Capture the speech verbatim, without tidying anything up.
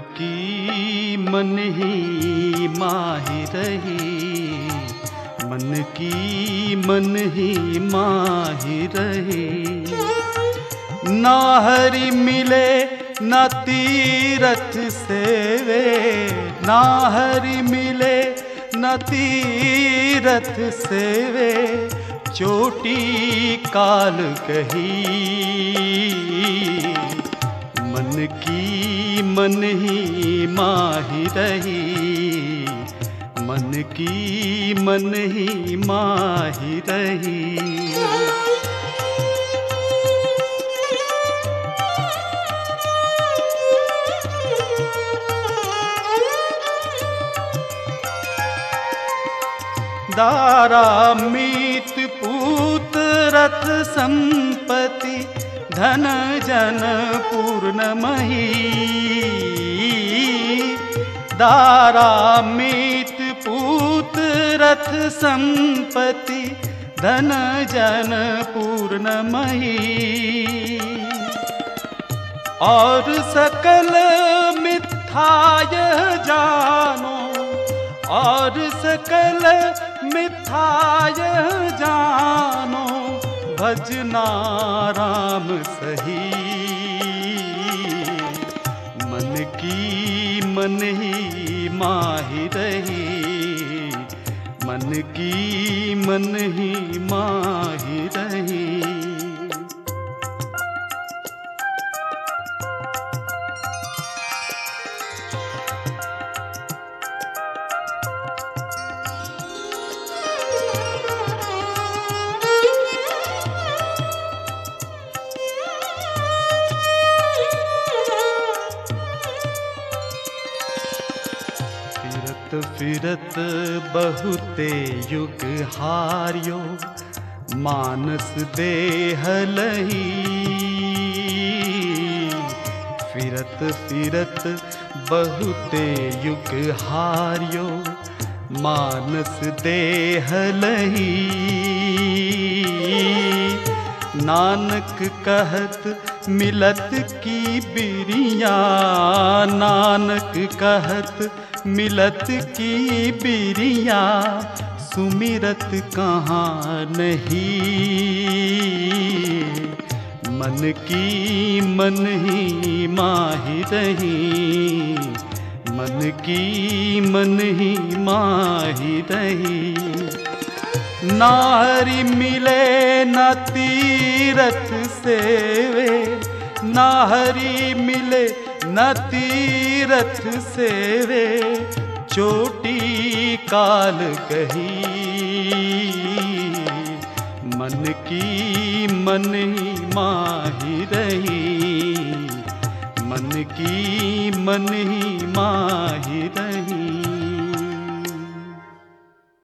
की मन ही माही रही, मन की मन ही माही रही। ना हरि मिले ना तीरथ सेवे, ना हरि मिले न तीरथ सेवे, चोटी काल कही। मन की मन ही माही रही, मन की मन ही माही रही। दारा मीत पूत रथ संपत्ति, धन जन पूर्णमही। दारा मीत पूत रथ संपत्ति, धन जन पूर्णमही। और सकल मिथ्याय जानो, और सकल मिथ्याय जानो, भजना राम सही। मन की मन ही माही रही, मन की मन ही माही रही। फिरत बहुते युग हार्यो, मानस देह लही। फिरत फिरत बहुते युग हार्यो, मानस देह लही। नानक कहत मिलत की बिरिया, नानक कहत मिलत की बिरिया, सुमिरत कहाँ नहीं। मन की मन ही माही रही, मन की मन ही माही रही। ना हरि मिले न तीरथ सेवे, ना हरि मिले न तीरथ सेवे, चोटी काल कही। मन की मन ही माही रही, मन की मन ही माही रही।